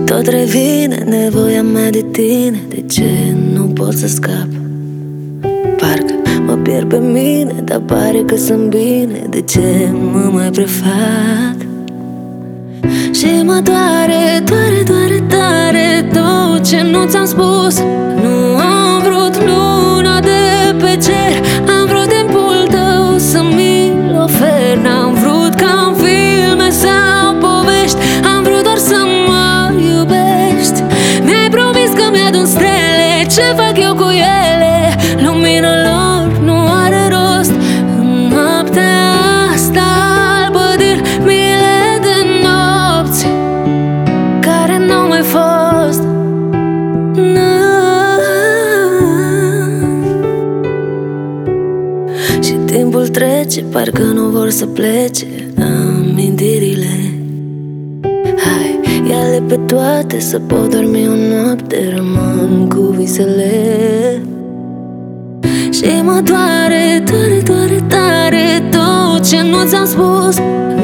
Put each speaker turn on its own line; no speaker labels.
Tot revine nevoia mea de tine. De ce nu pot să scap? Parcă mă pierd pe mine, dar pare că sunt bine. De ce mă mai prefac? Și mă doare, doare, doare tare tot ce nu ți-am spus. Nu am vrut luna de pe cer, am vrut timpul tău să mi-l ofer. N-am vrut ca în filme sau povești, am vrut doar să mă iubești. Mi-ai promis că mi-adun stele, ce fac eu cu ele? Lumina lor nu are rost în noaptea asta albă din mile de nopți care n-au mai fost. Și timpul trece, parcă nu vor să plece amintirile. Hai, ia-le pe toate, să pot dormi o noapte, rămân cu visele. Și mă doare, doare, doare tare tot ce nu ți-am spus.